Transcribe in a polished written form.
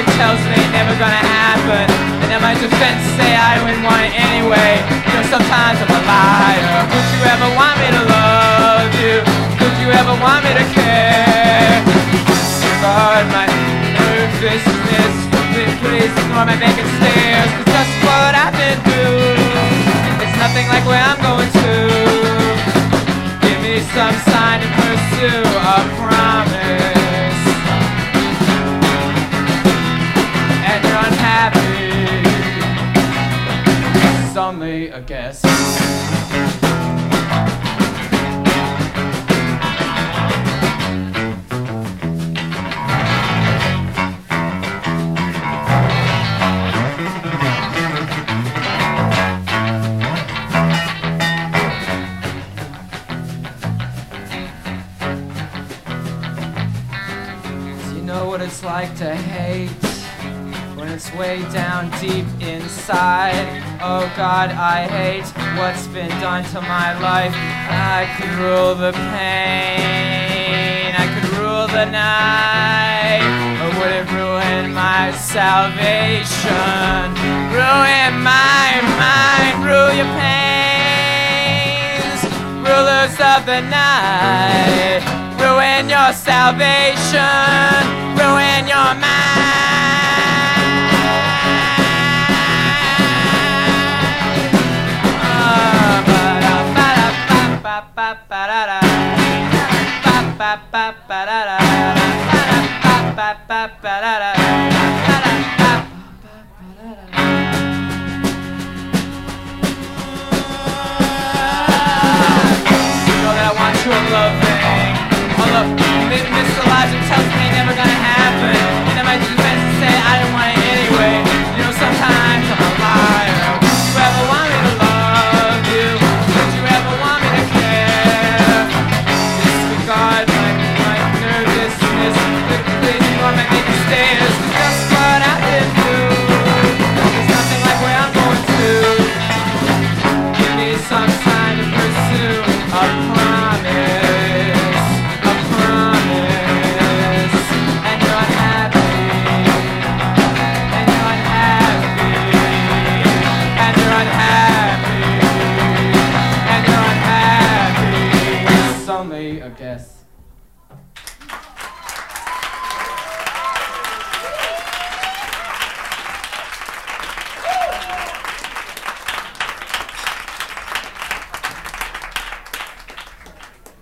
it tells me never gonna happen. And then my defense say I wouldn't want it anyway. You know, sometimes I'm a liar. Would you ever want me to love you? Would you ever want me to care? God, my nervousness, please ignore my vacant stares. Cause just what I've been through, it's nothing like where I'm going to. Give me some sign to pursue a promise. And you're unhappy, it's only a guess. Know what it's like to hate when it's way down deep inside. Oh God, I hate what's been done to my life. I could rule the pain, I could rule the night, or would it ruin my salvation? Ruin my mind, rule your pains, rulers of the night. Ruin your salvation, ruin your mind.